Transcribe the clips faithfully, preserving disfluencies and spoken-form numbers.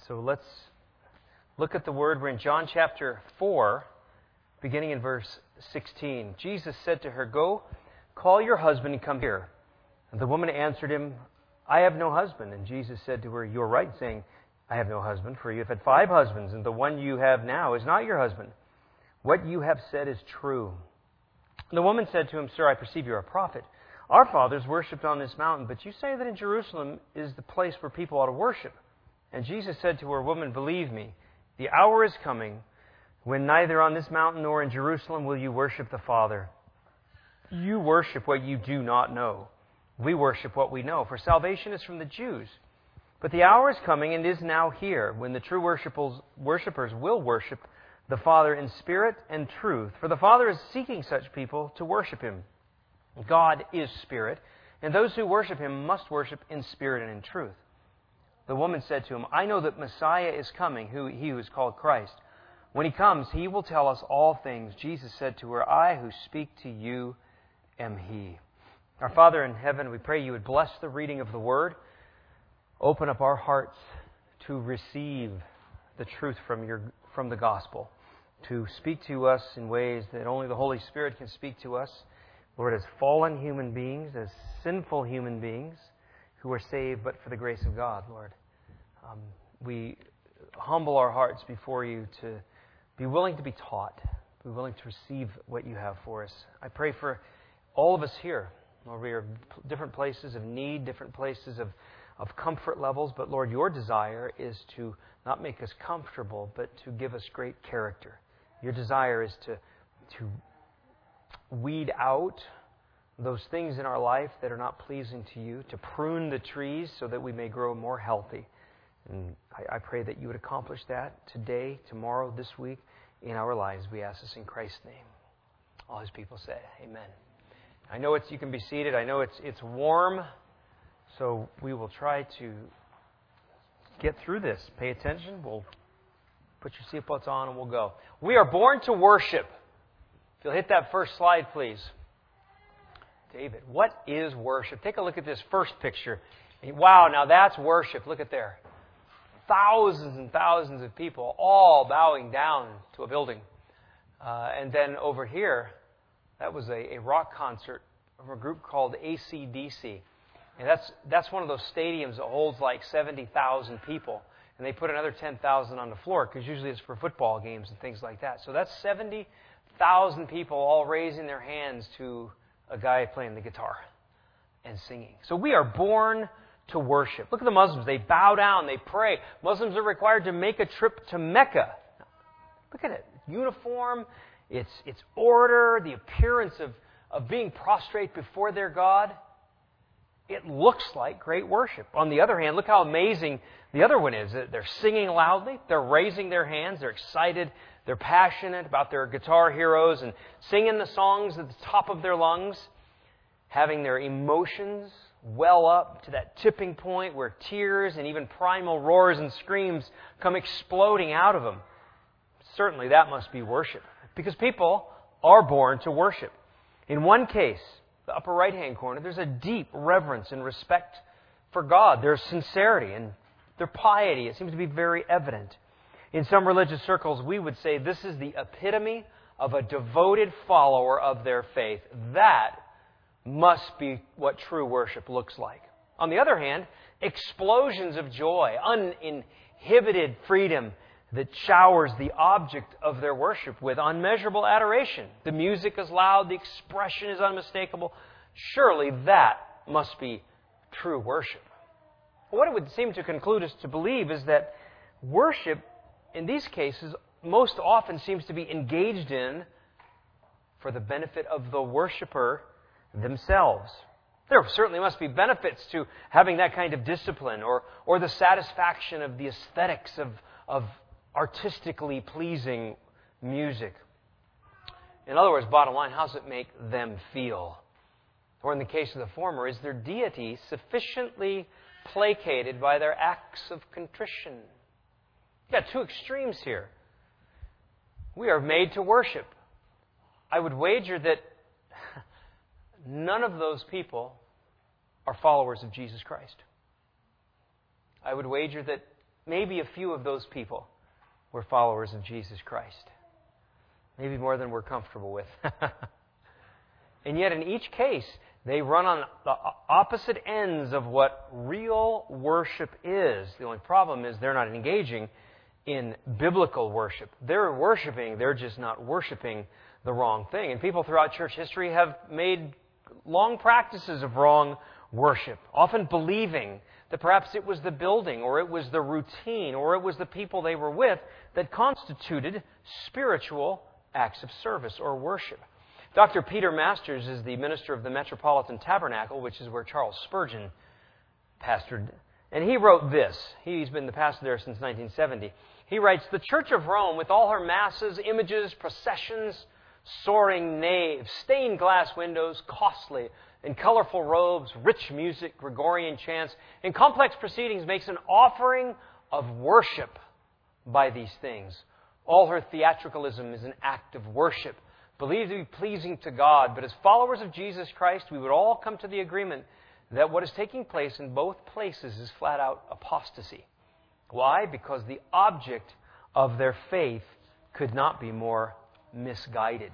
So let's look at the Word. We're in John chapter four, beginning in verse sixteen. Jesus said to her, "Go, call your husband and come here." And the woman answered him, "I have no husband." And Jesus said to her, "You are right in saying, 'I have no husband,' for you have had five husbands, and the one you have now is not your husband. What you have said is true." And the woman said to him, "Sir, I perceive you are a prophet. Our fathers worshipped on this mountain, but you say that in Jerusalem is the place where people ought to worship." And Jesus said to her, "Woman, believe me, the hour is coming when neither on this mountain nor in Jerusalem will you worship the Father. You worship what you do not know. We worship what we know, for salvation is from the Jews. But the hour is coming and is now here when the true worshipers, worshipers will worship the Father in spirit and truth. For the Father is seeking such people to worship Him. God is spirit, and those who worship Him must worship in spirit and in truth." The woman said to him, "I know that Messiah is coming, who he who is called Christ. When He comes, He will tell us all things." Jesus said to her, "I who speak to you am He." Our Father in heaven, we pray you would bless the reading of the Word. Open up our hearts to receive the truth from your from the gospel, to speak to us in ways that only the Holy Spirit can speak to us, Lord, as fallen human beings, as sinful human beings who are saved but for the grace of God, Lord. Um, we humble our hearts before you to be willing to be taught, be willing to receive what you have for us. I pray for all of us here. Lord, we are different places of need, different places of, of comfort levels, but Lord, your desire is to not make us comfortable, but to give us great character. Your desire is to, to weed out those things in our life that are not pleasing to you, to prune the trees so that we may grow more healthy. And I, I pray that you would accomplish that today, tomorrow, this week, in our lives. We ask this in Christ's name. All His people say, amen. I know it's you can be seated. I know it's it's warm, so we will try to get through this. Pay attention. We'll put your seatbelts on and we'll go. We are born to worship. If you'll hit that first slide, please. David, what is worship? Take a look at this first picture. Wow, now that's worship. Look at there. Thousands and thousands of people all bowing down to a building. Uh, and then over here, that was a, a rock concert from a group called A C D C. And that's that's one of those stadiums that holds like seventy thousand people. And they put another ten thousand on the floor because usually it's for football games and things like that. So that's seventy thousand people all raising their hands to a guy playing the guitar and singing. So we are born to worship. Look at the Muslims. They bow down. They pray. Muslims are required to make a trip to Mecca. Look at it. Uniform. It's, it's order. The appearance of, of being prostrate before their God. It looks like great worship. On the other hand, look how amazing the other one is. They're singing loudly. They're raising their hands. They're excited. They're passionate about their guitar heroes and singing the songs at the top of their lungs, having their emotions well up to that tipping point where tears and even primal roars and screams come exploding out of them. Certainly that must be worship, because people are born to worship. In one case, the upper right-hand corner, there's a deep reverence and respect for God. There's sincerity and their piety. It seems to be very evident. In some religious circles, we would say this is the epitome of a devoted follower of their faith. That must be what true worship looks like. On the other hand, explosions of joy, uninhibited freedom that showers the object of their worship with unmeasurable adoration. The music is loud, the expression is unmistakable. Surely that must be true worship. What it would seem to conclude us to believe is that worship in these cases most often seems to be engaged in for the benefit of the worshiper themselves. There certainly must be benefits to having that kind of discipline or, or the satisfaction of the aesthetics of, of artistically pleasing music. In other words, bottom line, how does it make them feel? Or in the case of the former, is their deity sufficiently placated by their acts of contrition? You've got two extremes here. We are made to worship. I would wager that none of those people are followers of Jesus Christ. I would wager that maybe a few of those people were followers of Jesus Christ. Maybe more than we're comfortable with. And yet in each case, they run on the opposite ends of what real worship is. The only problem is they're not engaging in biblical worship. They're worshiping, they're just not worshiping the wrong thing. And people throughout church history have made long practices of wrong worship, often believing that perhaps it was the building, or it was the routine, or it was the people they were with that constituted spiritual acts of service or worship. Doctor Peter Masters is the minister of the Metropolitan Tabernacle, which is where Charles Spurgeon pastored. And he wrote this. He's been the pastor there since nineteen seventy. He writes, "The Church of Rome, with all her masses, images, processions, soaring naves, stained glass windows, costly and colorful robes, rich music, Gregorian chants, and complex proceedings, makes an offering of worship by these things. All her theatricalism is an act of worship, believed to be pleasing to God. But as followers of Jesus Christ, we would all come to the agreement that what is taking place in both places is flat-out apostasy. Why? Because the object of their faith could not be more misguided."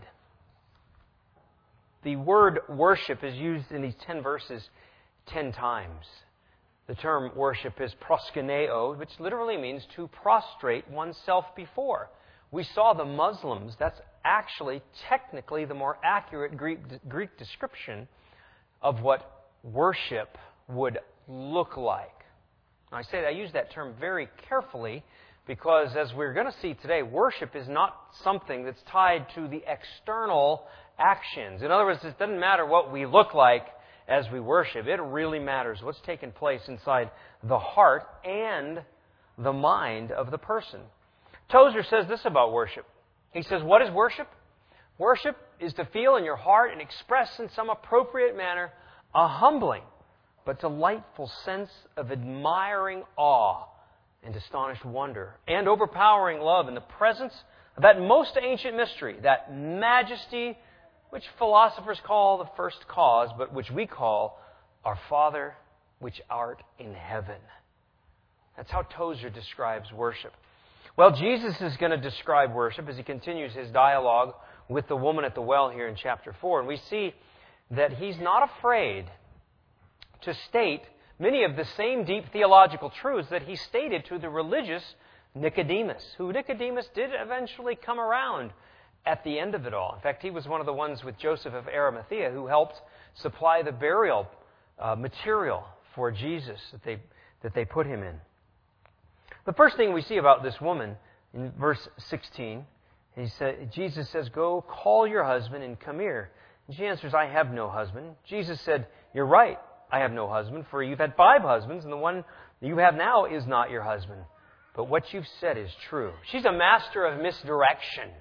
The word worship is used in these ten verses ten times. The term worship is proskuneo, which literally means to prostrate oneself before. We saw the Muslims. That's actually technically the more accurate Greek, Greek description of what worship would look like. I say that, I use that term very carefully because, as we're going to see today, worship is not something that's tied to the external actions. In other words, it doesn't matter what we look like as we worship. It really matters what's taking place inside the heart and the mind of the person. Tozer says this about worship. He says, "What is worship? Worship is to feel in your heart and express in some appropriate manner a humbling but delightful sense of admiring awe and astonished wonder and overpowering love in the presence of that most ancient mystery, that majesty which philosophers call the first cause, but which we call our Father which art in heaven." That's how Tozer describes worship. Well, Jesus is going to describe worship as he continues his dialogue with the woman at the well here in chapter four. And we see that he's not afraid to state many of the same deep theological truths that he stated to the religious Nicodemus, who Nicodemus did eventually come around at the end of it all. In fact, he was one of the ones with Joseph of Arimathea who helped supply the burial uh, material for Jesus that they, that they put him in. The first thing we see about this woman in verse sixteen, he said, Jesus says, "Go, call your husband and come here." And she answers, "I have no husband." Jesus said, "You're right, I have no husband, for you've had five husbands, and the one you have now is not your husband. But what you've said is true." She's a master of misdirection.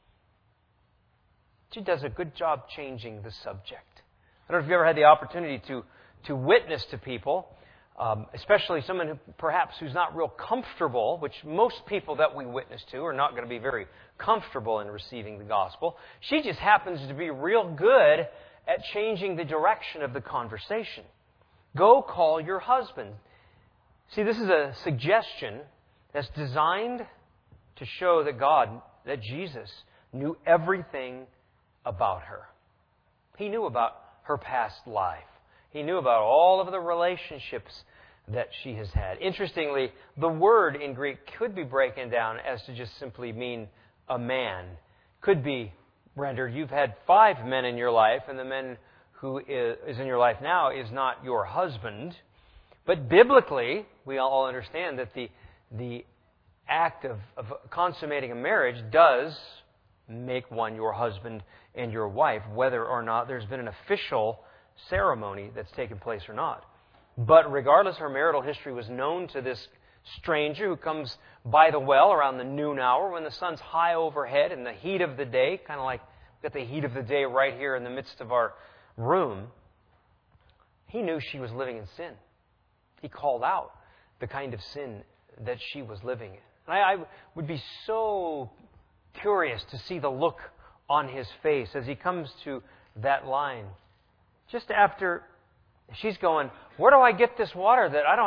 She does a good job changing the subject. I don't know if you've ever had the opportunity to, to witness to people, um, especially someone who perhaps who's not real comfortable, which most people that we witness to are not going to be very comfortable in receiving the gospel. She just happens to be real good at changing the direction of the conversation. Go call your husband. See, this is a suggestion that's designed to show that God, that Jesus, knew everything about her. He knew about her past life. He knew about all of the relationships that she has had. Interestingly, the word in Greek could be broken down as to just simply mean a man. Could be rendered, you've had five men in your life, and the man who is in your life now is not your husband. But biblically, we all understand that the, the act of, of consummating a marriage does make one your husband and your wife, whether or not there's been an official ceremony that's taken place or not. But regardless, her marital history was known to this stranger who comes by the well around the noon hour when the sun's high overhead in the heat of the day, kind of like we've got the heat of the day right here in the midst of our room. He knew she was living in sin. He called out the kind of sin that she was living in. And I, I would be so curious to see the look on his face as he comes to that line. Just after she's going, "Where do I get this water that I don't have to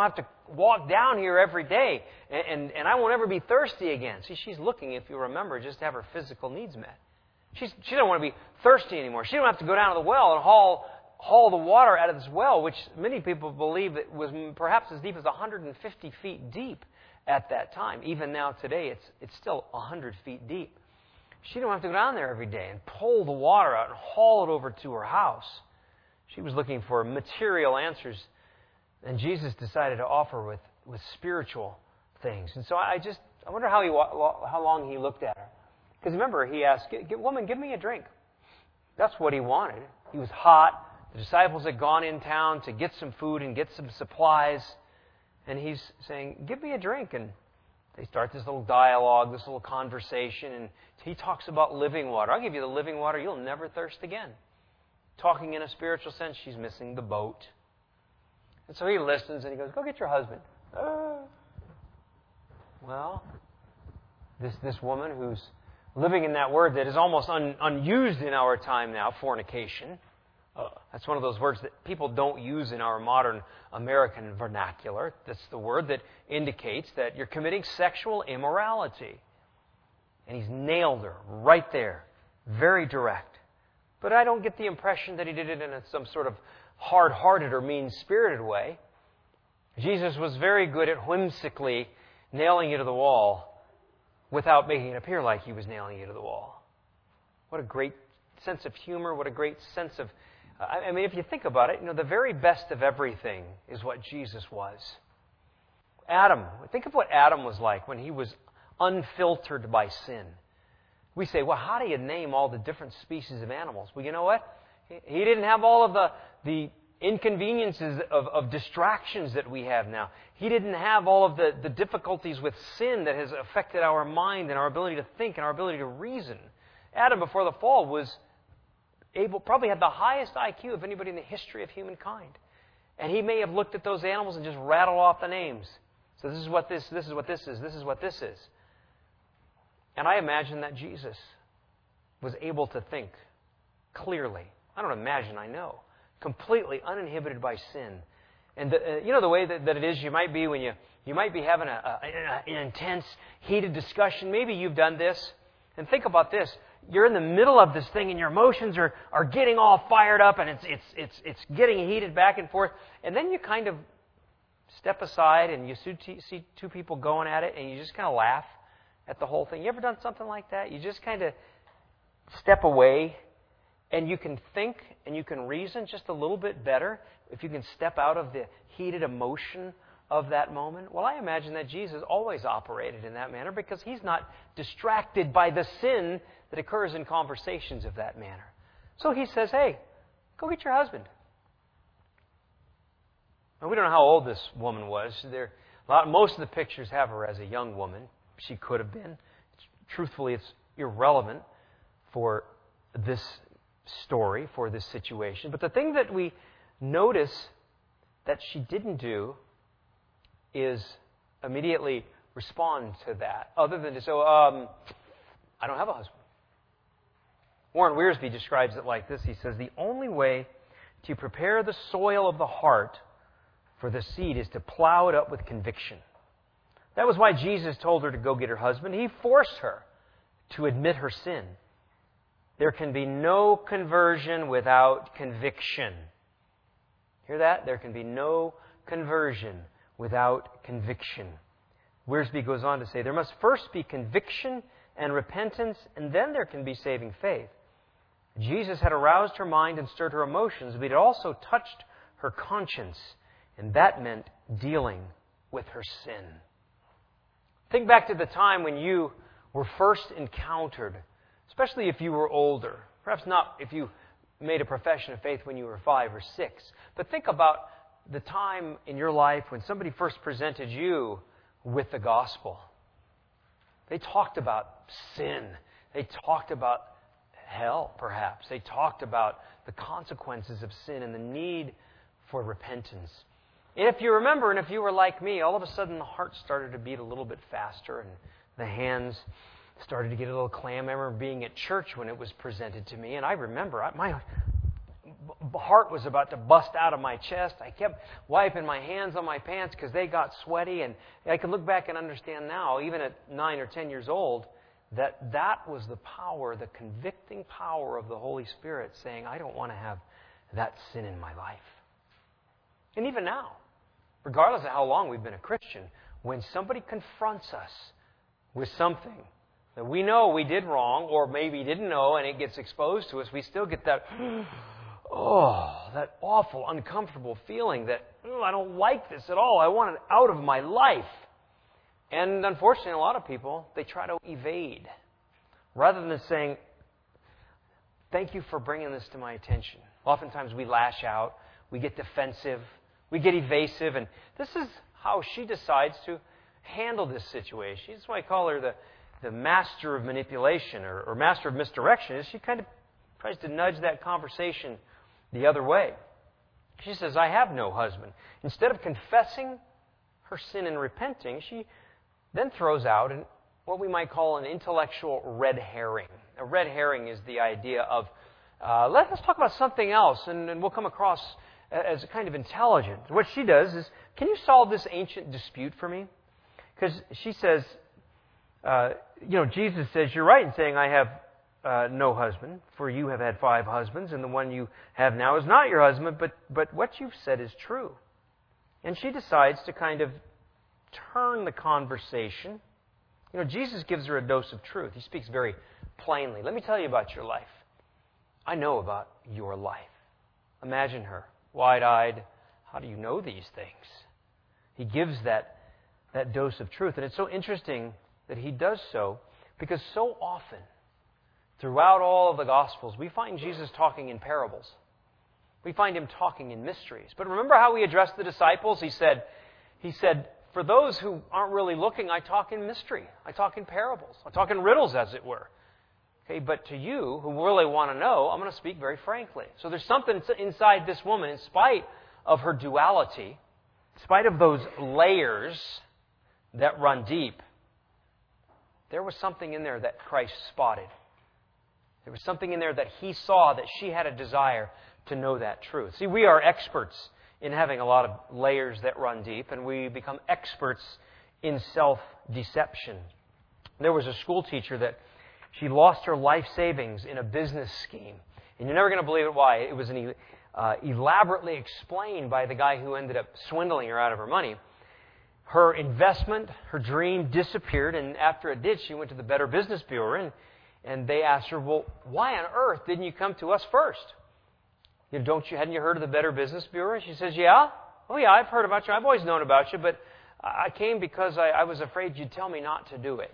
walk down here every day, and, and, and I won't ever be thirsty again. See, she's looking, if you remember, just to have her physical needs met. She's, she doesn't want to be thirsty anymore. She don't have to go down to the well and haul haul the water out of this well, which many people believe it was perhaps as deep as one hundred fifty feet deep at that time. Even now today, it's it's still one hundred feet deep. She didn't have to go down there every day and pull the water out and haul it over to her house. She was looking for material answers, and Jesus decided to offer with, with spiritual things. And so I just I wonder how he how long he looked at her. Because remember, he asked, "Woman, give me a drink." That's what he wanted. He was hot. The disciples had gone in town to get some food and get some supplies. And he's saying, "Give me a drink." And they start this little dialogue, this little conversation. And he talks about living water. "I'll give you the living water. You'll never thirst again." Talking in a spiritual sense, she's missing the boat. And so he listens and he goes, "Go get your husband." Uh, well, this this woman who's living in that word that is almost un, unused in our time now, fornication. Uh, that's one of those words that people don't use in our modern American vernacular. That's the word that indicates that you're committing sexual immorality. And he's nailed her right there. Very direct. But I don't get the impression that he did it in a, some sort of hard-hearted or mean-spirited way. Jesus was very good at whimsically nailing you to the wall without making it appear like he was nailing you to the wall. What a great sense of humor, what a great sense of... Uh, I mean, if you think about it, you know, the very best of everything is what Jesus was. Adam, think of what Adam was like when he was unfiltered by sin. We say, well, how do you name all the different species of animals? Well, you know what? He didn't have all of the, the inconveniences of, of distractions that we have now. He didn't have all of the, the difficulties with sin that has affected our mind and our ability to think and our ability to reason. Adam, before the fall, was able, probably had the highest I Q of anybody in the history of humankind. And he may have looked at those animals and just rattled off the names. So this is what this, this is what this is, this is what this is. And I imagine that Jesus was able to think clearly. I don't imagine, I know. Completely uninhibited by sin. And the, uh, you know the way that, that it is you might be when you, you might be having a, a, an intense, heated discussion. Maybe you've done this. And think about this. You're in the middle of this thing and your emotions are, are getting all fired up and it's, it's, it's, it's getting heated back and forth. And then you kind of step aside and you see two people going at it and you just kind of laugh at the whole thing. You ever done something like that? You just kind of step away and you can think and you can reason just a little bit better if you can step out of the heated emotion of that moment. Well, I imagine that Jesus always operated in that manner because he's not distracted by the sin that occurs in conversations of that manner. So he says, "Hey, go get your husband." And we don't know how old this woman was. There, a lot, most of the pictures have her as a young woman. She could have been. Truthfully, it's irrelevant for this story, for this situation. But the thing that we notice that she didn't do is immediately respond to that, other than to say, um, "I don't have a husband." Warren Wiersbe describes it like this. He says, "The only way to prepare the soil of the heart for the seed is to plow it up with conviction." That was why Jesus told her to go get her husband. He forced her to admit her sin. There can be no conversion without conviction. Hear that? There can be no conversion without conviction. Wiersbe goes on to say, there must first be conviction and repentance, and then there can be saving faith. Jesus had aroused her mind and stirred her emotions, but he had also touched her conscience, and that meant dealing with her sin. Think back to the time when you were first encountered, especially if you were older. Perhaps not if you made a profession of faith when you were five or six. But think about the time in your life when somebody first presented you with the gospel. They talked about sin. They talked about hell, perhaps. They talked about the consequences of sin and the need for repentance. And if you remember, and if you were like me, all of a sudden the heart started to beat a little bit faster and the hands started to get a little clam. I remember being at church when it was presented to me, and I remember I, my b- heart was about to bust out of my chest. I kept wiping my hands on my pants because they got sweaty. And I can look back and understand now, even at nine or ten years old, that that was the power, the convicting power of the Holy Spirit saying, I don't want to have that sin in my life. And even now, regardless of how long we've been a Christian, when somebody confronts us with something that we know we did wrong or maybe didn't know and it gets exposed to us, we still get that, oh, that awful, uncomfortable feeling that, oh, I don't like this at all. I want it out of my life. And unfortunately, a lot of people, they try to evade rather than saying, thank you for bringing this to my attention. Oftentimes we lash out, we get defensive, we get evasive, and this is how she decides to handle this situation. That's why I call her the, the master of manipulation or, or master of misdirection. Is she kind of tries to nudge that conversation the other way. She says, I have no husband. Instead of confessing her sin and repenting, she then throws out an, what we might call an intellectual red herring. A red herring is the idea of, uh, let, let's talk about something else, and, and we'll come across as a kind of intelligent. What she does is, can you solve this ancient dispute for me? Because she says, uh, you know, Jesus says, you're right in saying I have uh, no husband, for you have had five husbands, and the one you have now is not your husband, but, but what you've said is true. And she decides to kind of turn the conversation. You know, Jesus gives her a dose of truth. He speaks very plainly. Let me tell you about your life. I know about your life. Imagine her, wide-eyed. How do you know these things? He gives that, that dose of truth. And it's so interesting that he does so because so often, throughout all of the Gospels, we find Jesus talking in parables. We find him talking in mysteries. But remember how he addressed the disciples? He said, he said, for those who aren't really looking, I talk in mystery. I talk in parables. I talk in riddles, as it were. Okay, but to you who really want to know, I'm going to speak very frankly. So there's something inside this woman, in spite of her duality, in spite of those layers that run deep, there was something in there that Christ spotted. There was something in there that he saw that she had a desire to know that truth. See, we are experts in having a lot of layers that run deep, and we become experts in self-deception. There was a school teacher that she lost her life savings in a business scheme. And you're never going to believe it why. It was an, uh, elaborately explained by the guy who ended up swindling her out of her money. Her investment, her dream disappeared, and after it did, she went to the Better Business Bureau, and, and they asked her, well, why on earth didn't you come to us first? You know, don't you, hadn't you heard of the Better Business Bureau? She says, yeah. Oh, yeah, I've heard about you. I've always known about you, but I came because I, I was afraid you'd tell me not to do it.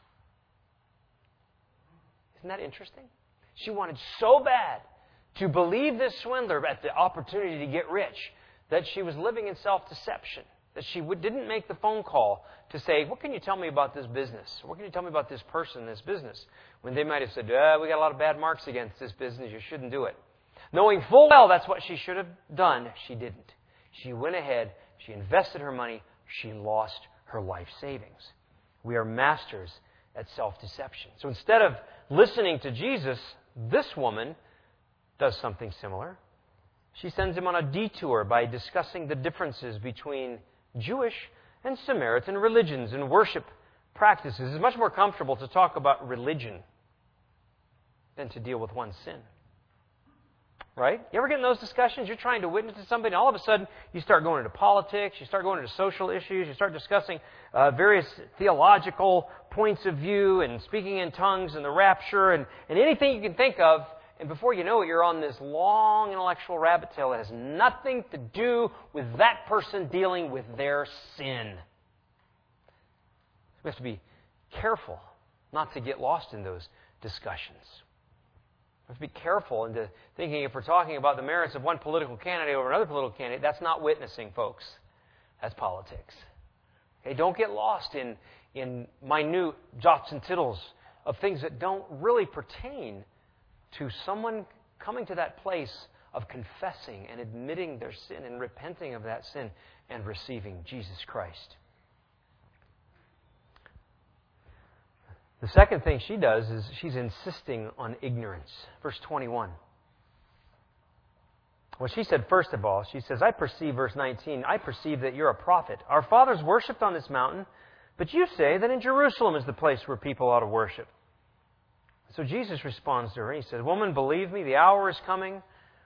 Isn't that interesting? She wanted so bad to believe this swindler at the opportunity to get rich that she was living in self-deception, that she would, didn't make the phone call to say, what can you tell me about this business? What can you tell me about this person, this business? When they might have said, uh, we got a lot of bad marks against this business, you shouldn't do it. Knowing full well that's what she should have done, she didn't. She went ahead, she invested her money, she lost her life savings. We are masters at self-deception. So instead of listening to Jesus, this woman does something similar. She sends him on a detour by discussing the differences between Jewish and Samaritan religions and worship practices. It's much more comfortable to talk about religion than to deal with one's sin. Right? You ever get in those discussions? You're trying to witness to somebody, and all of a sudden you start going into politics, you start going into social issues, you start discussing uh, various theological points of view and speaking in tongues and the rapture and, and anything you can think of, and before you know it, you're on this long intellectual rabbit tail that has nothing to do with that person dealing with their sin. We have to be careful not to get lost in those discussions. We have to be careful into thinking if we're talking about the merits of one political candidate over another political candidate, that's not witnessing, folks. That's politics. Okay, don't get lost in, in minute jots and tittles of things that don't really pertain to someone coming to that place of confessing and admitting their sin and repenting of that sin and receiving Jesus Christ. The second thing she does is she's insisting on ignorance. Verse twenty-one. Well, she said, first of all, she says, I perceive, verse nineteen, I perceive that you're a prophet. Our fathers worshipped on this mountain, but you say that in Jerusalem is the place where people ought to worship. So Jesus responds to her, and he says, Woman, believe me, the hour is coming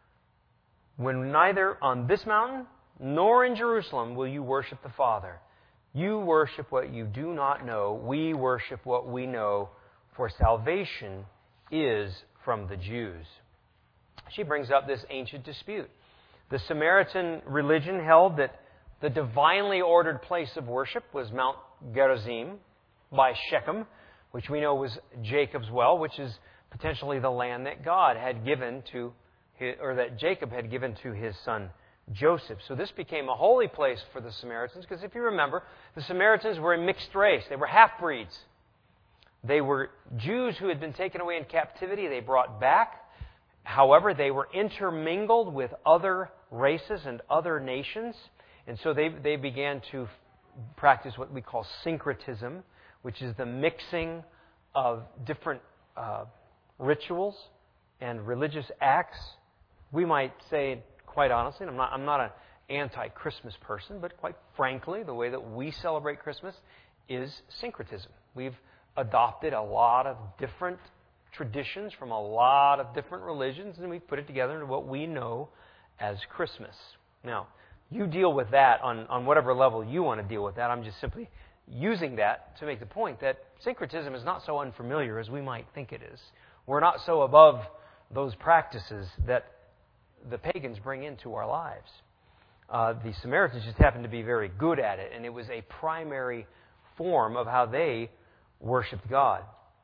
when neither on this mountain nor in Jerusalem will you worship the Father. You worship what you do not know. We worship what we know, for salvation is from the Jews. She brings up this ancient dispute. The Samaritan religion held that the divinely ordered place of worship was Mount Gerizim by Shechem, which we know was Jacob's well, which is potentially the land that God had given to, his, or that Jacob had given to his son Joseph. So this became a holy place for the Samaritans, because if you remember, the Samaritans were a mixed race. They were half-breeds. They were Jews who had been taken away in captivity. They brought back. However, they were intermingled with other races and other nations. And so they, they began to practice what we call syncretism, which is the mixing of different uh, rituals and religious acts. We might say, quite honestly, and I'm not, I'm not an anti-Christmas person, but quite frankly, the way that we celebrate Christmas is syncretism. We've adopted a lot of different traditions from a lot of different religions, and we've put it together into what we know as Christmas. Now, you deal with that on, on whatever level you want to deal with that. I'm just simply using that to make the point that syncretism is not so unfamiliar as we might think it is. We're not so above those practices that the pagans bring into our lives. Uh, the Samaritans just happened to be very good at it, and it was a primary form of how they worshipped God.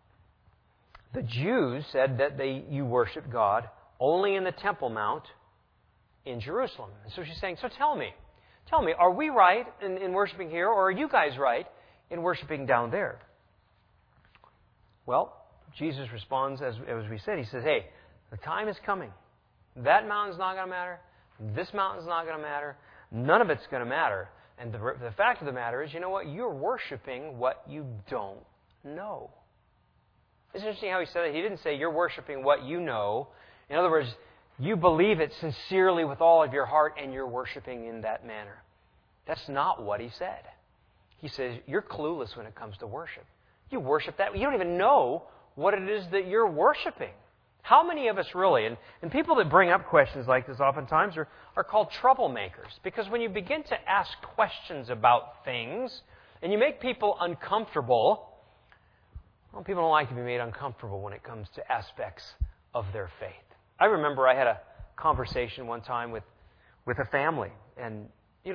The Jews said that they you worship God only in the Temple Mount in Jerusalem. And so she's saying, so tell me, tell me, are we right in, in worshiping here, or are you guys right in worshiping down there? Well, Jesus responds, as, as we said, he says, hey, the time is coming. That mountain's not going to matter. This mountain's not going to matter. None of it's going to matter. And the, the fact of the matter is, you know what? You're worshiping what you don't know. It's interesting how he said it. He didn't say you're worshiping what you know. In other words, you believe it sincerely with all of your heart and you're worshiping in that manner. That's not what he said. He says you're clueless when it comes to worship. You worship that. You don't even know what it is that you're worshiping. How many of us really, and, and people that bring up questions like this oftentimes are, are called troublemakers. Because when you begin to ask questions about things and you make people uncomfortable, well, people don't like to be made uncomfortable when it comes to aspects of their faith. I remember I had a conversation one time with, with a family. And, you know,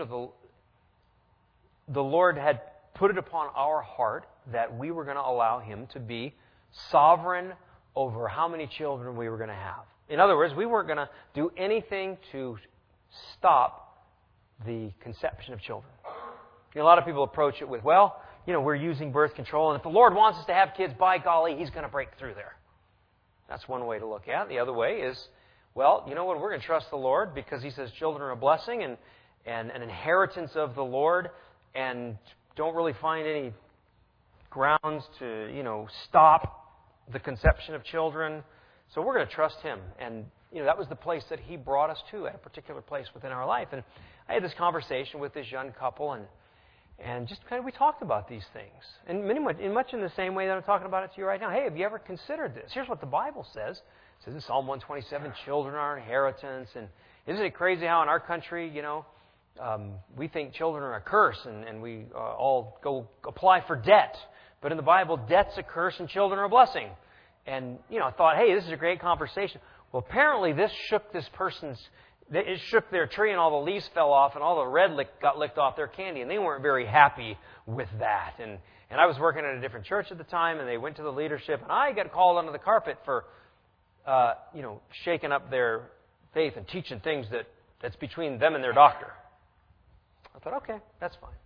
the, the Lord had put it upon our heart that we were going to allow Him to be sovereign over how many children we were going to have. In other words, we weren't going to do anything to stop the conception of children. You know, a lot of people approach it with, well, you know, we're using birth control, and if the Lord wants us to have kids, by golly, He's going to break through there. That's one way to look at it. The other way is, well, you know what, we're going to trust the Lord because He says children are a blessing and, and an inheritance of the Lord, and don't really find any grounds to, you know, stop the conception of children. So we're going to trust Him. And, you know, that was the place that He brought us to, at a particular place within our life. And I had this conversation with this young couple, and And just kind of we talked about these things. And many, in much in the same way that I'm talking about it to you right now. Hey, have you ever considered this? Here's what the Bible says. It says in Psalm one twenty-seven, children are an inheritance. And isn't it crazy how in our country, you know, um, we think children are a curse and, and we uh, all go apply for debt. But in the Bible, debt's a curse and children are a blessing. And, you know, I thought, hey, this is a great conversation. Well, apparently this shook this person's It shook their tree and all the leaves fell off and all the red lick got licked off their candy. And they weren't very happy with that. And and I was working at a different church at the time, and they went to the leadership. And I got called under the carpet for, uh, you know, shaking up their faith and teaching things that, that's between them and their doctor. I thought, okay, that's fine.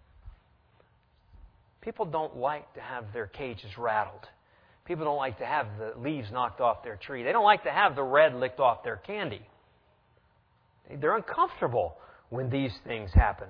People don't like to have their cages rattled. People don't like to have the leaves knocked off their tree. They don't like to have the red licked off their candy. They're uncomfortable when these things happen.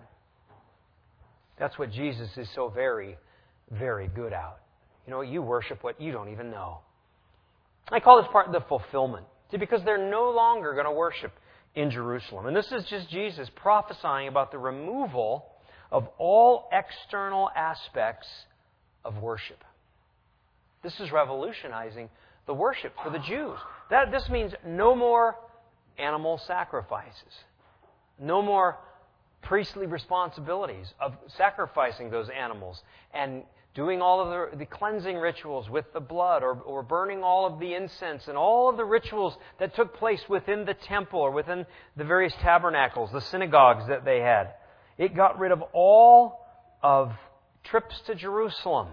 That's what Jesus is so very, very good at. You know, you worship what you don't even know. I call this part the fulfillment. See, because they're no longer going to worship in Jerusalem. And this is just Jesus prophesying about the removal of all external aspects of worship. This is revolutionizing the worship for the Jews. That this means no more animal sacrifices. No more priestly responsibilities of sacrificing those animals and doing all of the, the cleansing rituals with the blood, or, or burning all of the incense and all of the rituals that took place within the temple or within the various tabernacles, the synagogues that they had. It got rid of all of trips to Jerusalem.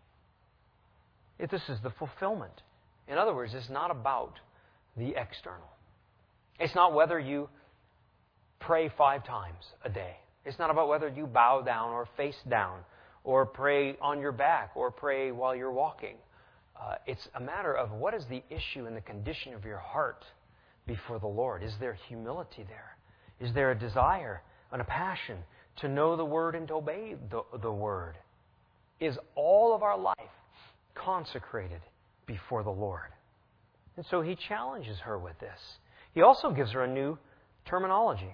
If this is the fulfillment. In other words, it's not about the external. It's not whether you pray five times a day. It's not about whether you bow down or face down, or pray on your back, or pray while you're walking. Uh, it's a matter of what is the issue and the condition of your heart before the Lord. Is there humility there? Is there a desire and a passion to know the Word and to obey the, the Word? Is all of our life consecrated before the Lord? And so he challenges her with this. He also gives her a new terminology.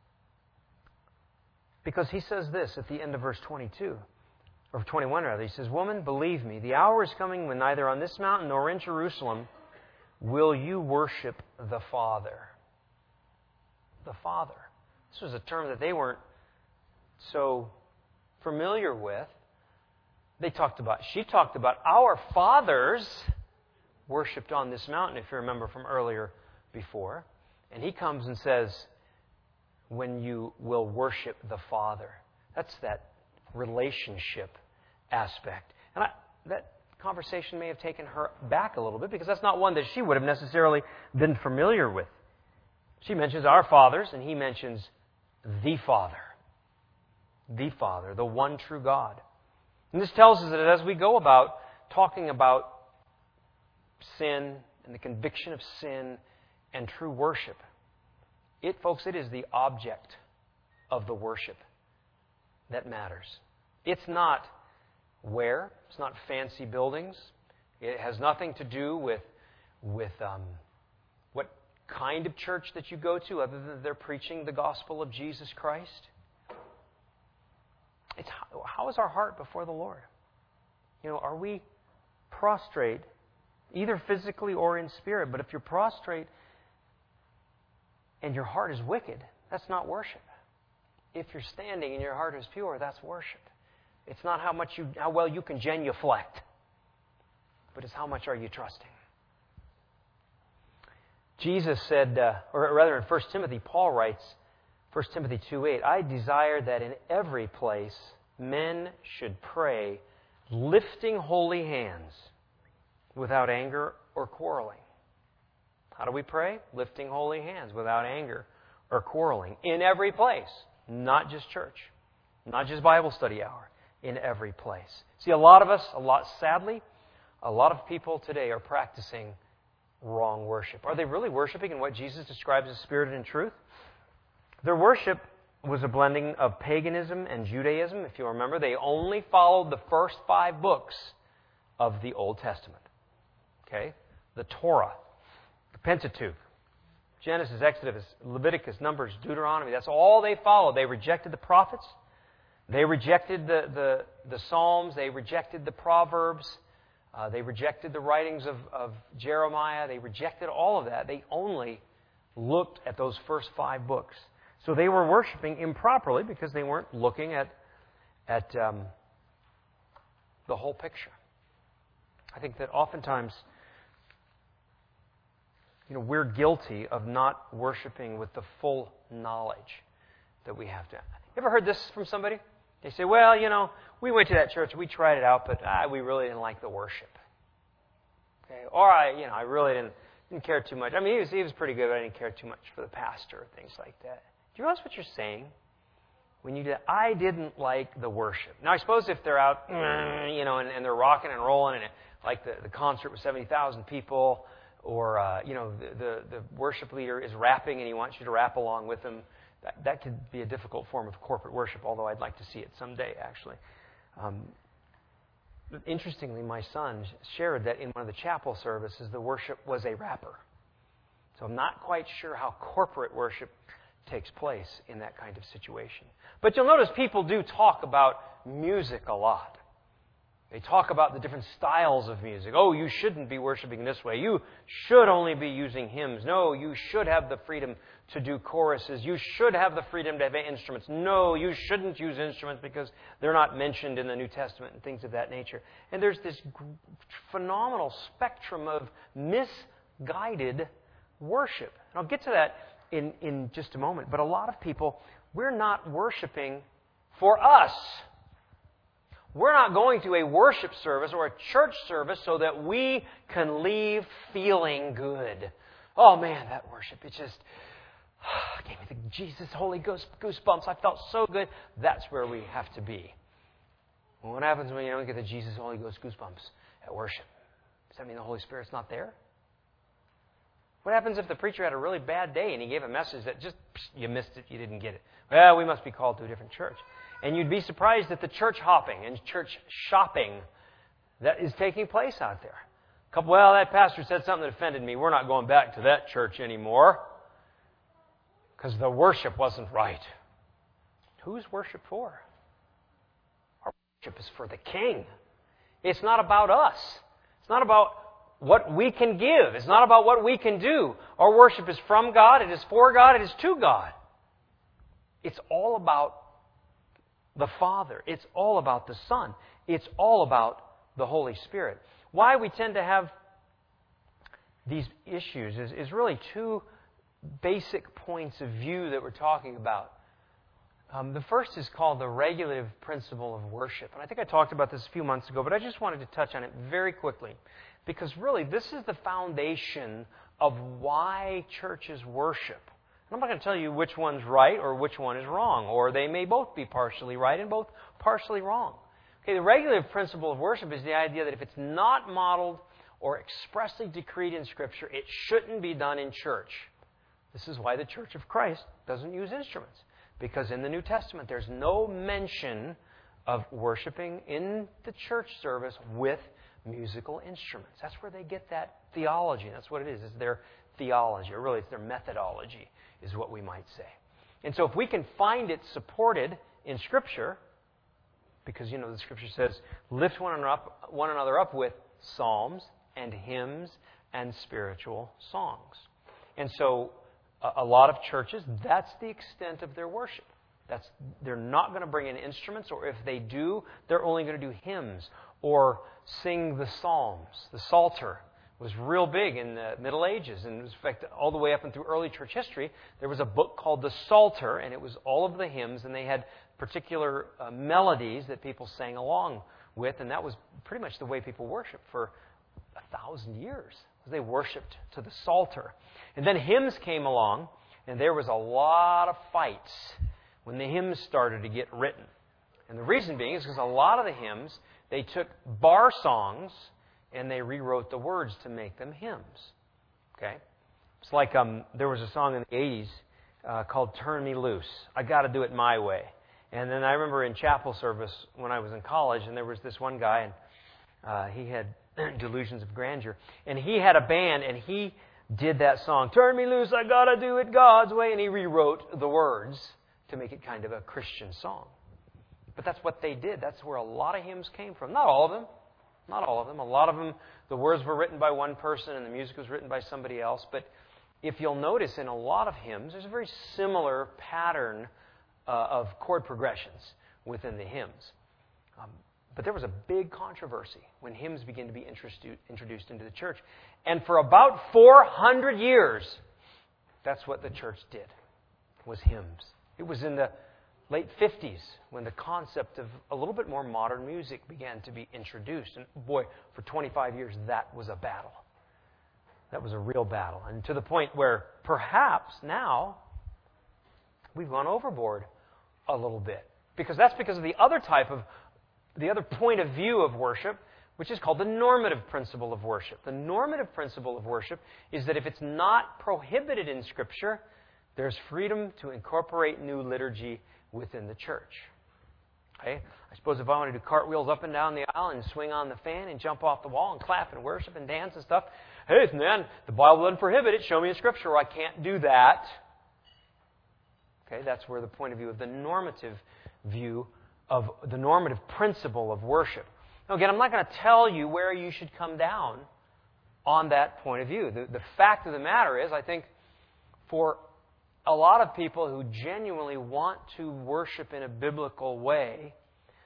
Because he says this at the end of verse twenty-two, or twenty-one rather. He says, "Woman, believe me, the hour is coming when neither on this mountain nor in Jerusalem will you worship the Father." The Father. This was a term that they weren't so familiar with. They talked about, she talked about our fathers worshipped on this mountain, if you remember from earlier before. And he comes and says, when you will worship the Father. That's that relationship aspect. And I, that conversation may have taken her back a little bit, because that's not one that she would have necessarily been familiar with. She mentions our fathers, and he mentions the Father. The Father, the one true God. And this tells us that as we go about talking about sin and the conviction of sin and true worship, it, folks, it is the object of the worship that matters. It's not where. It's not fancy buildings. It has nothing to do with, with um, what kind of church that you go to, other than they're preaching the gospel of Jesus Christ. It's how, how is our heart before the Lord? You know, are we prostrate, either physically or in spirit? But if you're prostrate and your heart is wicked, that's not worship. If you're standing and your heart is pure, that's worship. It's not how much you, how well you can genuflect, but it's how much are you trusting. Jesus said, uh, or rather in First Timothy, Paul writes, First Timothy two eight, "I desire that in every place men should pray, lifting holy hands, without anger or quarreling." How do we pray? Lifting holy hands, without anger or quarreling. In every place. Not just church. Not just Bible study hour. In every place. See, a lot of us, a lot sadly, a lot of people today are practicing wrong worship. Are they really worshiping in what Jesus describes as spirit and truth? Their worship was a blending of paganism and Judaism. If you remember, they only followed the first five books of the Old Testament. Okay? The Torah, the Pentateuch, Genesis, Exodus, Leviticus, Numbers, Deuteronomy. That's all they followed. They rejected the prophets. They rejected the, the, the Psalms. They rejected the Proverbs. Uh, they rejected the writings of, of Jeremiah. They rejected all of that. They only looked at those first five books. So they were worshiping improperly because they weren't looking at, at um, the whole picture. I think that oftentimes, you know, we're guilty of not worshiping with the full knowledge that we have to. You ever heard this from somebody? They say, well, you know, we went to that church, we tried it out, but ah, we really didn't like the worship. Okay? Or I, you know, I really didn't didn't care too much. I mean, he was, he was pretty good, but I didn't care too much for the pastor or things like that. Do you realize what you're saying? When you do that, I didn't like the worship. Now, I suppose if they're out, you know, and, and they're rocking and rolling, and it, like the, the concert with seventy thousand people, or, uh, you know, the, the, the worship leader is rapping and he wants you to rap along with him, that, that could be a difficult form of corporate worship, although I'd like to see it someday, actually. Um, interestingly, my son shared that in one of the chapel services, the worship was a rapper. So I'm not quite sure how corporate worship takes place in that kind of situation. But you'll notice people do talk about music a lot. They talk about the different styles of music. Oh, you shouldn't be worshiping this way. You should only be using hymns. No, you should have the freedom to do choruses. You should have the freedom to have instruments. No, you shouldn't use instruments because they're not mentioned in the New Testament and things of that nature. And there's this phenomenal spectrum of misguided worship. And I'll get to that in, in just a moment. But a lot of people, we're not worshiping for us. We're not going to a worship service or a church service so that we can leave feeling good. Oh man, that worship, it just gave me the Jesus Holy Ghost goosebumps. I felt so good. That's where we have to be. Well, what happens when you don't get the Jesus Holy Ghost goosebumps at worship? Does that mean the Holy Spirit's not there? What happens if the preacher had a really bad day and he gave a message that just, you missed it, you didn't get it? Well, we must be called to a different church. And you'd be surprised at the church hopping and church shopping that is taking place out there. A couple, well, that pastor said something that offended me. We're not going back to that church anymore because the worship wasn't right. Who's worship for? Our worship is for the King. It's not about us. It's not about what we can give. It's not about what we can do. Our worship is from God. It is for God. It is to God. It's all about the Father. It's all about the Son. It's all about the Holy Spirit. Why we tend to have these issues is, is really two basic points of view that we're talking about. Um, the first is called the regulative principle of worship. And I think I talked about this a few months ago, but I just wanted to touch on it very quickly. Because really, this is the foundation of why churches worship. I'm not going to tell you which one's right or which one is wrong, or they may both be partially right and both partially wrong. Okay, the regulative principle of worship is the idea that if it's not modeled or expressly decreed in Scripture, it shouldn't be done in church. This is why the Church of Christ doesn't use instruments. Because in the New Testament, there's no mention of worshiping in the church service with musical instruments. That's where they get that theology. That's what it is. It's their theology, or really it's their methodology, is what we might say. And so if we can find it supported in Scripture, because, you know, the Scripture says, lift one another up, one another up with psalms and hymns and spiritual songs. And so a, a lot of churches, that's the extent of their worship. That's, they're not going to bring in instruments, or if they do, they're only going to do hymns or sing the psalms. The Psalter was real big in the Middle Ages. And in fact, all the way up and through early church history, there was a book called the Psalter, and it was all of the hymns, and they had particular uh, melodies that people sang along with, and that was pretty much the way people worshiped for a thousand years. They worshipped to the Psalter. And then hymns came along, and there was a lot of fights when the hymns started to get written. And the reason being is because a lot of the hymns, they took bar songs and they rewrote the words to make them hymns. Okay? It's like um, there was a song in the eighties uh, called Turn Me Loose. I got to do it my way. And then I remember in chapel service when I was in college, and there was this one guy, and uh, he had delusions of grandeur. And he had a band, and he did that song, Turn Me Loose, I got to do it God's way. And he rewrote the words to make it kind of a Christian song. But that's what they did. That's where a lot of hymns came from. Not all of them. Not all of them. A lot of them, the words were written by one person and the music was written by somebody else. But if you'll notice in a lot of hymns, there's a very similar pattern uh, of chord progressions within the hymns. Um, but there was a big controversy when hymns began to be introduced, introduced into the church. And for about four hundred years, that's what the church did, was hymns. It was in the late fifties when the concept of a little bit more modern music began to be introduced. And boy, for twenty-five years, that was a battle. That was a real battle. And to the point where perhaps now we've gone overboard a little bit. Because that's because of the other type of, the other point of view of worship, which is called the normative principle of worship. The normative principle of worship is that if it's not prohibited in Scripture, there's freedom to incorporate new liturgy within the church. Right? I suppose if I want to do cartwheels up and down the aisle and swing on the fan and jump off the wall and clap and worship and dance and stuff, hey, man, the Bible doesn't prohibit it. Show me a scripture where I can't do that. Okay, that's where the point of view of the normative view of the normative principle of worship. Now, again, I'm not going to tell you where you should come down on that point of view. The, the fact of the matter is, I think, for a lot of people who genuinely want to worship in a biblical way,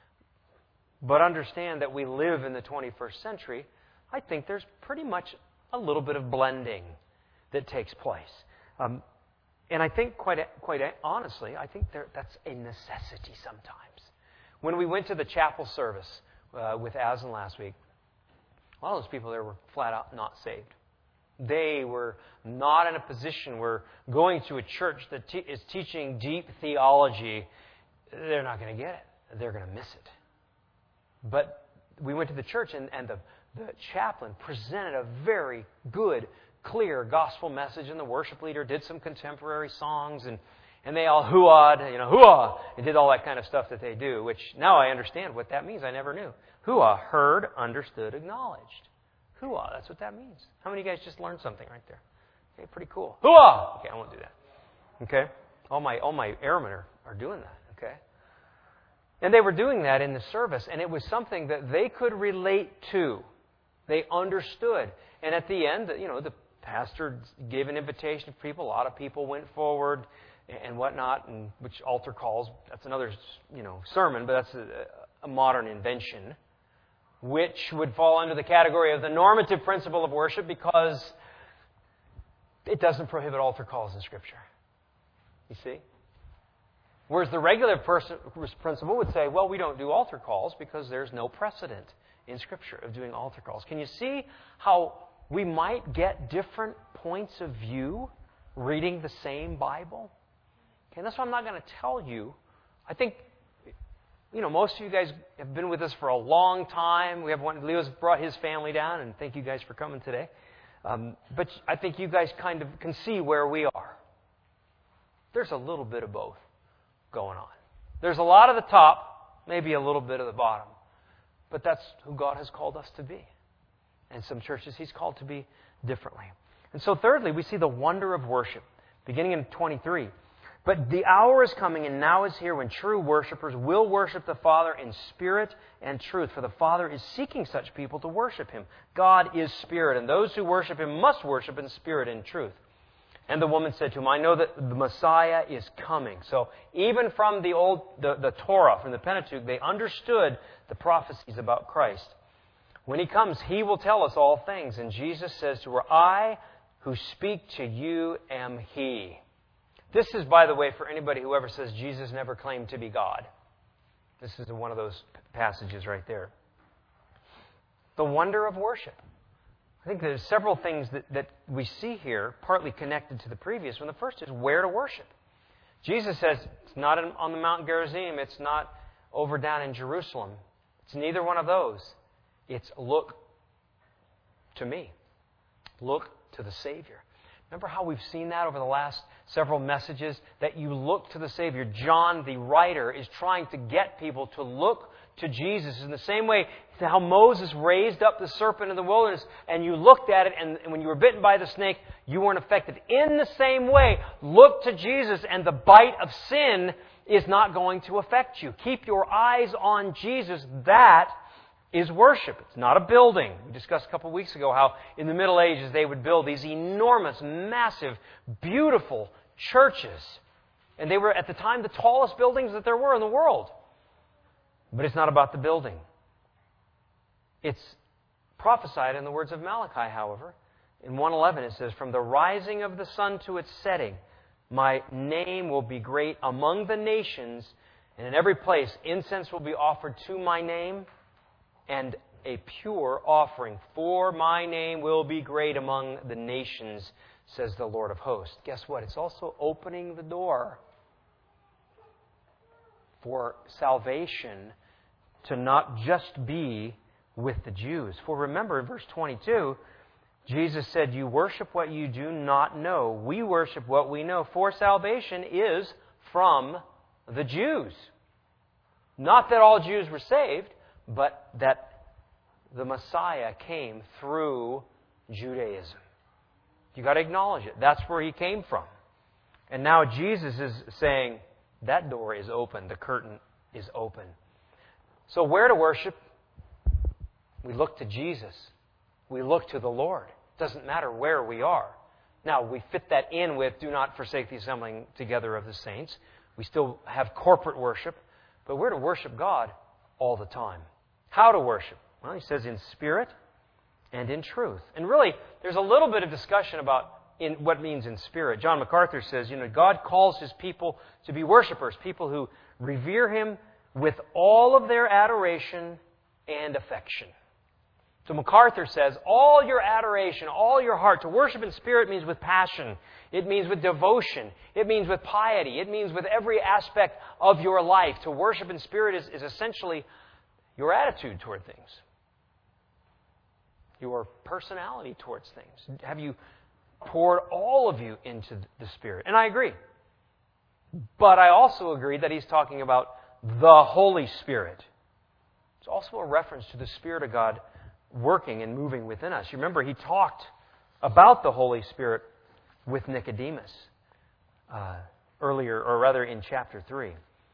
but understand that we live in the twenty-first century, I think there's pretty much a little bit of blending that takes place. Um, and I think, quite quite honestly, I think there, that's a necessity sometimes. When we went to the chapel service uh, with Aslan last week, a lot of those people there were flat out not saved. They were not in a position where going to a church that te- is teaching deep theology, they're not going to get it. They're going to miss it. But we went to the church, and, and the, the chaplain presented a very good, clear gospel message, and the worship leader did some contemporary songs, and, and they all hoo-ah'd, you know, hoo-ah, and did all that kind of stuff that they do, which now I understand what that means. I never knew. Hoo-ah, heard, understood, acknowledged. Hoo-ah, that's what that means. How many of you guys just learned something right there? Okay, pretty cool. Hoo-ah! Okay, I won't do that. Okay? All my all my airmen are, are doing that. Okay? And they were doing that in the service, and it was something that they could relate to. They understood. And at the end, you know, the pastor gave an invitation to people. A lot of people went forward and whatnot, and which altar calls, that's another, you know, sermon, but that's a, a modern invention, which would fall under the category of the normative principle of worship because it doesn't prohibit altar calls in Scripture. You see? Whereas the regular person, principle would say, well, we don't do altar calls because there's no precedent in Scripture of doing altar calls. Can you see how we might get different points of view reading the same Bible? Okay, that's why I'm not going to tell you. I think, you know, most of you guys have been with us for a long time. We have one. Leo's brought his family down, and thank you guys for coming today. Um, but I think you guys kind of can see where we are. There's a little bit of both going on. There's a lot of the top, maybe a little bit of the bottom. But that's who God has called us to be. And some churches He's called to be differently. And so thirdly, we see the wonder of worship, beginning in twenty-three. But the hour is coming, and now is here, when true worshipers will worship the Father in spirit and truth. For the Father is seeking such people to worship Him. God is spirit, and those who worship Him must worship in spirit and truth. And the woman said to him, I know that the Messiah is coming. So even from the old, the, the Torah, from the Pentateuch, they understood the prophecies about Christ. When He comes, He will tell us all things. And Jesus says to her, I who speak to you am He. This is, by the way, for anybody who ever says Jesus never claimed to be God. This is one of those passages right there. The wonder of worship. I think there's several things that, that we see here, partly connected to the previous one. The first is where to worship. Jesus says it's not on the Mount Gerizim. It's not over down in Jerusalem. It's neither one of those. It's look to me. Look to the Savior. Remember how we've seen that over the last several messages? That you look to the Savior. John, the writer, is trying to get people to look to Jesus in the same way how Moses raised up the serpent in the wilderness and you looked at it, and when you were bitten by the snake, you weren't affected. In the same way, look to Jesus and the bite of sin is not going to affect you. Keep your eyes on Jesus. That is worship. It's not a building. We discussed a couple of weeks ago how in the Middle Ages they would build these enormous, massive, beautiful churches. And they were, at the time, the tallest buildings that there were in the world. But it's not about the building. It's prophesied in the words of Malachi, however. In one eleven it says, from the rising of the sun to its setting, my name will be great among the nations, and in every place incense will be offered to my name, and a pure offering for my name will be great among the nations, says the Lord of hosts. Guess what? It's also opening the door for salvation to not just be with the Jews. For remember, in verse twenty-two, Jesus said, you worship what you do not know. We worship what we know. For salvation is from the Jews. Not that all Jews were saved, but that the Messiah came through Judaism. You've got to acknowledge it. That's where He came from. And now Jesus is saying, that door is open. The curtain is open. So where to worship? We look to Jesus. We look to the Lord. It doesn't matter where we are. Now, we fit that in with, do not forsake the assembling together of the saints. We still have corporate worship. But we're to worship God all the time. How to worship? Well, He says in spirit and in truth. And really, there's a little bit of discussion about in what means in spirit. John MacArthur says, you know, God calls His people to be worshipers, people who revere Him with all of their adoration and affection. So MacArthur says, all your adoration, all your heart, to worship in spirit means with passion. It means with devotion. It means with piety. It means with every aspect of your life. To worship in spirit is, is essentially your attitude toward things. Your personality towards things. Have you poured all of you into the Spirit? And I agree. But I also agree that he's talking about the Holy Spirit. It's also a reference to the Spirit of God working and moving within us. You remember, he talked about the Holy Spirit with Nicodemus uh, earlier, or rather in chapter three.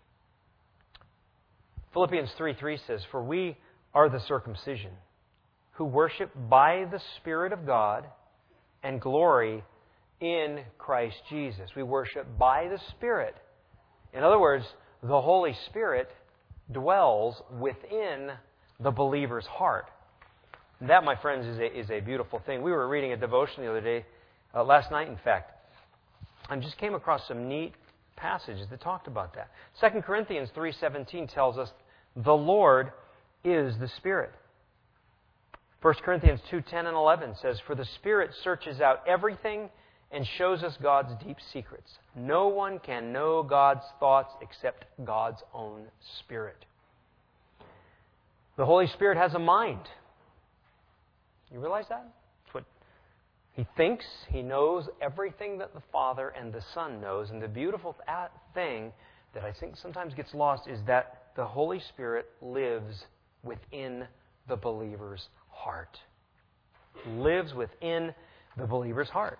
Philippians three three says, "For we are the circumcision, who worship by the Spirit of God and glory in Christ Jesus." We worship by the Spirit. In other words, the Holy Spirit dwells within the believer's heart. And that, my friends, is a, is a beautiful thing. We were reading a devotion the other day, uh, last night in fact, and just came across some neat passages that talked about that. Second Corinthians three seventeen tells us the Lord is the Spirit. First Corinthians two ten and eleven says, "For the Spirit searches out everything and shows us God's deep secrets. No one can know God's thoughts except God's own Spirit." The Holy Spirit has a mind. You realize that? That's what He thinks. He knows everything that the Father and the Son knows. And the beautiful thing that I think sometimes gets lost is that the Holy Spirit lives within the believer's heart. Lives within the believer's heart.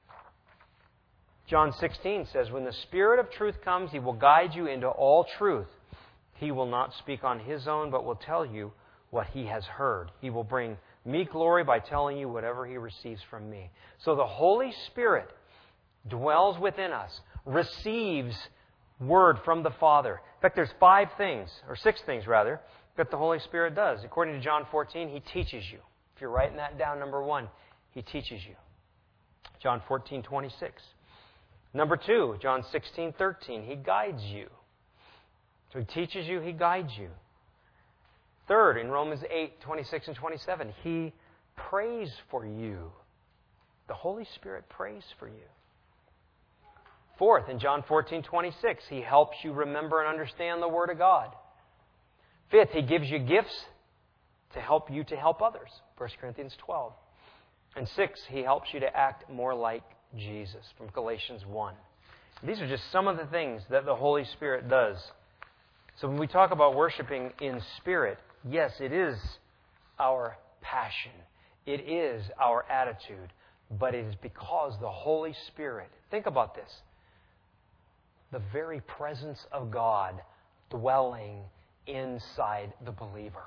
John sixteen says, "When the Spirit of truth comes, He will guide you into all truth. He will not speak on His own, but will tell you what He has heard. He will bring me glory by telling you whatever He receives from me." So the Holy Spirit dwells within us, receives word from the Father. In fact, there's five things, or six things rather, that the Holy Spirit does. According to John fourteen, He teaches you. If you're writing that down, number one, He teaches you. John fourteen twenty-six. Number two, John sixteen thirteen, He guides you. So He teaches you, He guides you. Third, in Romans eight twenty-six and twenty-seven, He prays for you. The Holy Spirit prays for you. Fourth, in John fourteen twenty-six, He helps you remember and understand the Word of God. Fifth, He gives you gifts to help you to help others. First Corinthians twelve. And sixth, He helps you to act more like Jesus from Galatians one. These are just some of the things that the Holy Spirit does. So when we talk about worshiping in spirit, yes, it is our passion. It is our attitude. But it is because the Holy Spirit, think about this, the very presence of God dwelling inside the believer.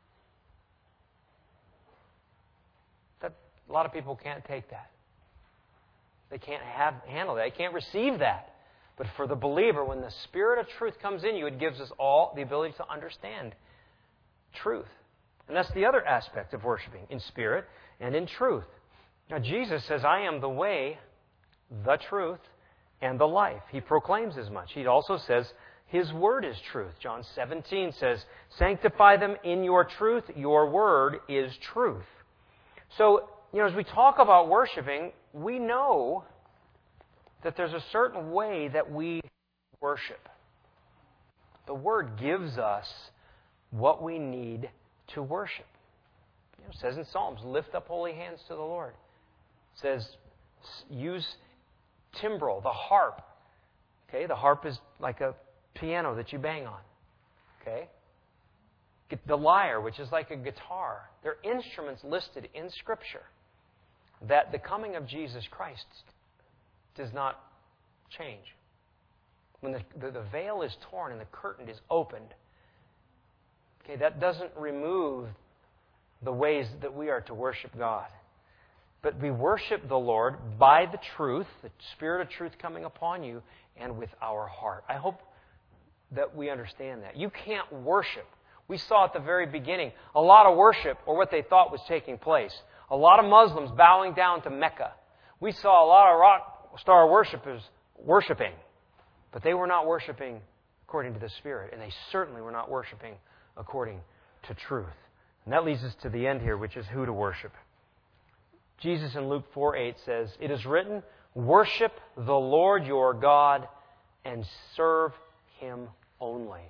That, a lot of people can't take that. They can't have, handle that. They can't receive that. But for the believer, when the Spirit of truth comes in you, it gives us all the ability to understand truth. And that's the other aspect of worshiping, in spirit and in truth. Now, Jesus says, "I am the way, the truth, and the life." He proclaims as much. He also says, His Word is truth. John seventeen says, "Sanctify them in your truth. Your Word is truth." So, you know, as we talk about worshiping, we know that there's a certain way that we worship. The Word gives us what we need to worship. You know, it says in Psalms, "Lift up holy hands to the Lord." It says, use timbrel, the harp. Okay, the harp is like a piano that you bang on. okay? The lyre, which is like a guitar. They're instruments listed in Scripture that the coming of Jesus Christ does not change. When the, the, the veil is torn and the curtain is opened, okay, that doesn't remove the ways that we are to worship God. But we worship the Lord by the truth, the Spirit of truth coming upon you, and with our heart. I hope that we understand that. You can't worship. We saw at the very beginning a lot of worship, or what they thought was taking place. A lot of Muslims bowing down to Mecca. We saw a lot of rock star worshipers worshiping. But they were not worshiping according to the Spirit. And they certainly were not worshiping according to truth. And that leads us to the end here, which is who to worship. Jesus in Luke four eight says, "It is written, worship the Lord your God and serve Him only."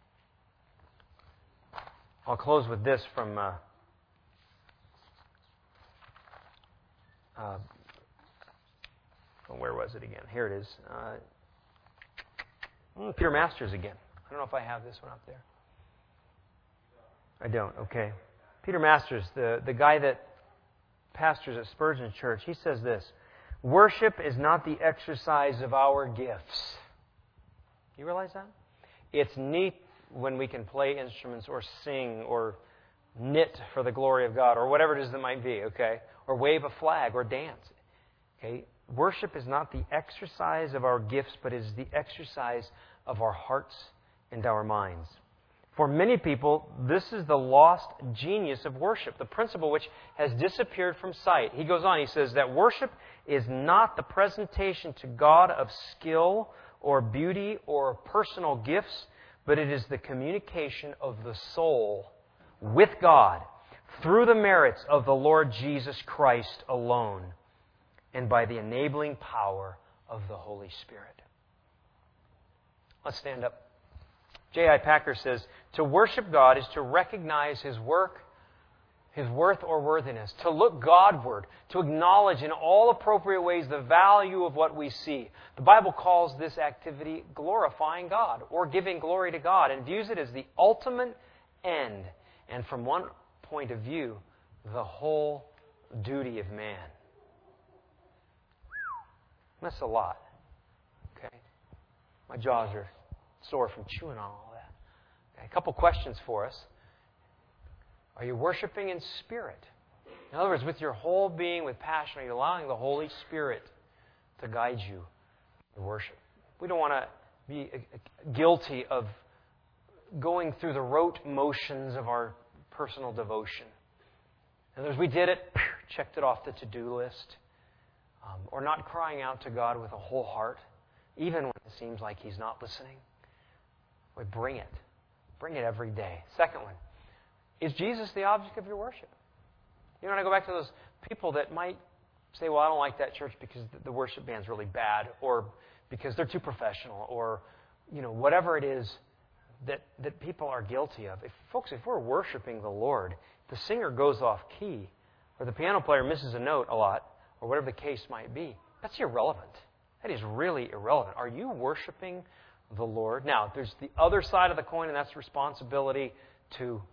I'll close with this from uh, uh, where was it again? Here it is. Uh, Peter Masters again. I don't know if I have this one up there. I don't. Okay. Peter Masters, the, the guy that pastors at Spurgeon Church, he says this: worship is not the exercise of our gifts. You realize that? It's neat when we can play instruments or sing or knit for the glory of God or whatever it is that might be, okay? Or wave a flag or dance. Okay? Worship is not the exercise of our gifts, but is the exercise of our hearts and our minds. For many people, this is the lost genius of worship, the principle which has disappeared from sight. He goes on, he says that worship is not the presentation to God of skill or beauty or personal gifts, but it is the communication of the soul with God through the merits of the Lord Jesus Christ alone and by the enabling power of the Holy Spirit. Let's stand up. J I Packer says, to worship God is to recognize His work, His worth or worthiness, to look Godward, to acknowledge in all appropriate ways the value of what we see. The Bible calls this activity glorifying God or giving glory to God and views it as the ultimate end and from one point of view, the whole duty of man. That's a lot. Okay? My jaws are sore from chewing on all that. Okay, a couple questions for us. Are you worshiping in spirit? In other words, with your whole being, with passion, are you allowing the Holy Spirit to guide you in worship? We don't want to be guilty of going through the rote motions of our personal devotion. In other words, we did it, checked it off the to-do list, um, or not crying out to God with a whole heart, even when it seems like He's not listening. We bring it. Bring it every day. Second one, is Jesus the object of your worship? You know, when I go back to those people that might say, well, I don't like that church because the worship band's really bad, or because they're too professional, or, you know, whatever it is that, that people are guilty of. If, folks, if we're worshiping the Lord, the singer goes off key, or the piano player misses a note a lot, or whatever the case might be, that's irrelevant. That is really irrelevant. Are you worshiping the Lord? Now, there's the other side of the coin, and that's responsibility to,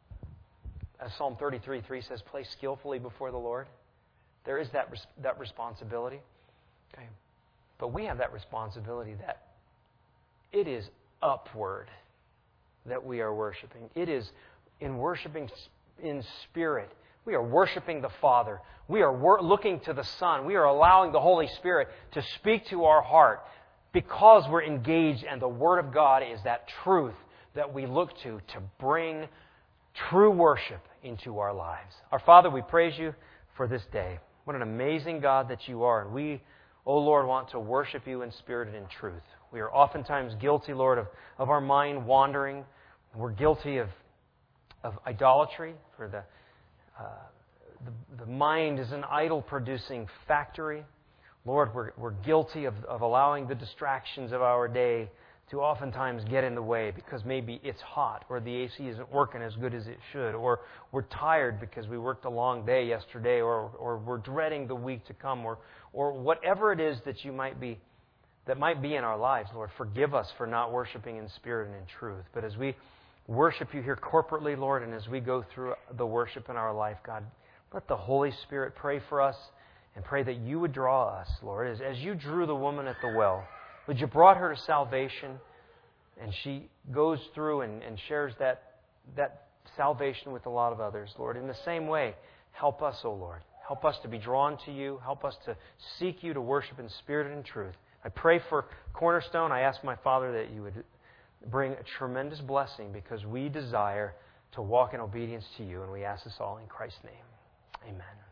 as Psalm thirty-three three says, play skillfully before the Lord. There is that that responsibility. Okay. But we have that responsibility that it is upward that we are worshiping. It is in worshiping in spirit. We are worshiping the Father. We are wor- looking to the Son. We are allowing the Holy Spirit to speak to our heart because we're engaged, and the Word of God is that truth that we look to to bring true worship into our lives. Our Father, we praise You for this day. What an amazing God that You are. And we, O Lord, want to worship You in spirit and in truth. We are oftentimes guilty, Lord, of, of our mind wandering. We're guilty of, of idolatry. For the, uh, the, the mind is an idol-producing factory. Lord, we're, we're guilty of, of allowing the distractions of our day to oftentimes get in the way because maybe it's hot, or the A C isn't working as good as it should, or we're tired because we worked a long day yesterday, or, or we're dreading the week to come, or, or whatever it is that you might be, that might be in our lives. Lord, forgive us for not worshiping in spirit and in truth. But as we worship you here corporately, Lord, and as we go through the worship in our life, God, let the Holy Spirit pray for us and pray that you would draw us, Lord. As, as you drew the woman at the well, would you brought her to salvation, and she goes through and, and shares that, that salvation with a lot of others, Lord. In the same way, help us, O Lord. Help us to be drawn to you. Help us to seek you, to worship in spirit and in truth. I pray for Cornerstone. I ask my Father that you would bring a tremendous blessing because we desire to walk in obedience to you, and we ask this all in Christ's name. Amen.